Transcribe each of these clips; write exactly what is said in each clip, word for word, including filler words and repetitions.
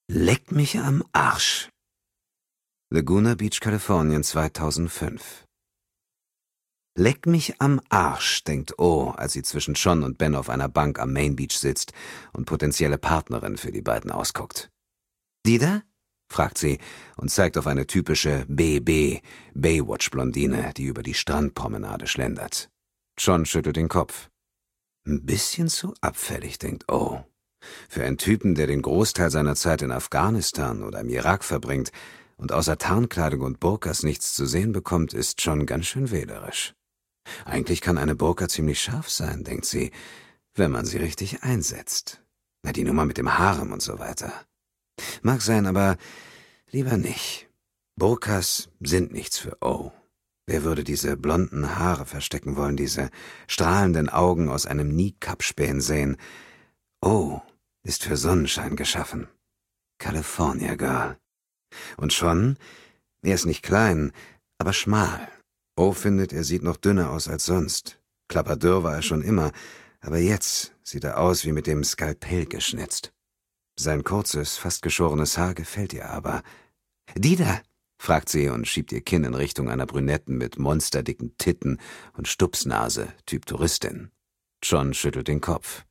Leck mich am Arsch. Laguna Beach, Kalifornien, zweitausendfünf. Leck mich am Arsch, denkt O, als sie zwischen John und Ben auf einer Bank am Main Beach sitzt und potenzielle Partnerin für die beiden ausguckt. Die da? Fragt sie und zeigt auf eine typische B B, Baywatch-Blondine, die über die Strandpromenade schlendert. John schüttelt den Kopf. Ein bisschen zu abfällig, denkt O. Für einen Typen, der den Großteil seiner Zeit in Afghanistan oder im Irak verbringt und außer Tarnkleidung und Burkas nichts zu sehen bekommt, ist schon ganz schön wählerisch. Eigentlich kann eine Burka ziemlich scharf sein, denkt sie, wenn man sie richtig einsetzt. Na, die Nummer mit dem Harem und so weiter. Mag sein, aber lieber nicht. Burkas sind nichts für O. Wer würde diese blonden Haare verstecken wollen, diese strahlenden Augen aus einem Niqab spähen sehen? O ist für Sonnenschein geschaffen. California Girl. Und schon, er ist nicht klein, aber schmal. O findet, er sieht noch dünner aus als sonst. Klapperdürr war er schon immer, aber jetzt sieht er aus wie mit dem Skalpell geschnitzt. Sein kurzes, fast geschorenes Haar gefällt ihr aber. »Die da?« fragt sie und schiebt ihr Kinn in Richtung einer Brünetten mit monsterdicken Titten und Stupsnase, Typ Touristin. John schüttelt den Kopf.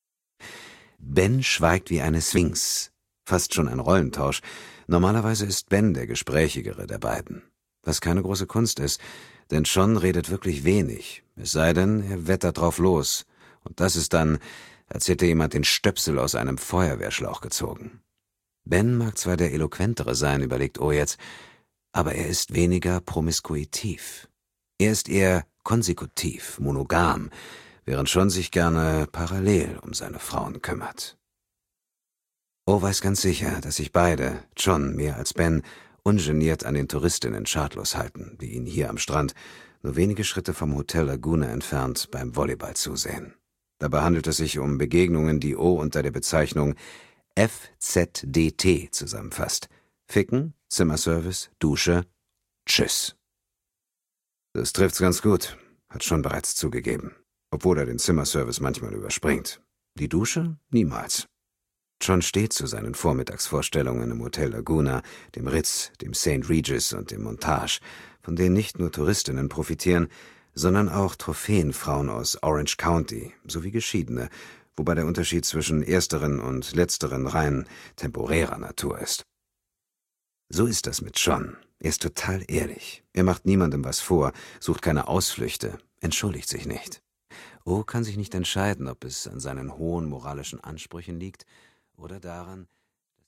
Ben schweigt wie eine Sphinx. Fast schon ein Rollentausch. Normalerweise ist Ben der Gesprächigere der beiden. Was keine große Kunst ist, denn John redet wirklich wenig, es sei denn, er wettert drauf los. Und das ist dann, als hätte jemand den Stöpsel aus einem Feuerwehrschlauch gezogen. Ben mag zwar der Eloquentere sein, überlegt O jetzt, aber er ist weniger promiskuitiv. Er ist eher konsekutiv, monogam, während John sich gerne parallel um seine Frauen kümmert. O weiß ganz sicher, dass sich beide, John mehr als Ben, ungeniert an den Touristinnen schadlos halten, die ihn hier am Strand, nur wenige Schritte vom Hotel Laguna entfernt, beim Volleyball zusehen. Dabei handelt es sich um Begegnungen, die O unter der Bezeichnung F Z D T zusammenfasst. Ficken, Zimmerservice, Dusche, Tschüss. Das trifft's ganz gut, hat John bereits zugegeben, obwohl er den Zimmerservice manchmal überspringt. Die Dusche? Niemals. John steht zu seinen Vormittagsvorstellungen im Hotel Laguna, dem Ritz, dem Saint Regis und dem Montage, von denen nicht nur Touristinnen profitieren, sondern auch Trophäenfrauen aus Orange County sowie Geschiedene, wobei der Unterschied zwischen ersteren und letzteren rein temporärer Natur ist. So ist das mit John. Er ist total ehrlich. Er macht niemandem was vor, sucht keine Ausflüchte, entschuldigt sich nicht. O kann sich nicht entscheiden, ob es an seinen hohen moralischen Ansprüchen liegt oder daran,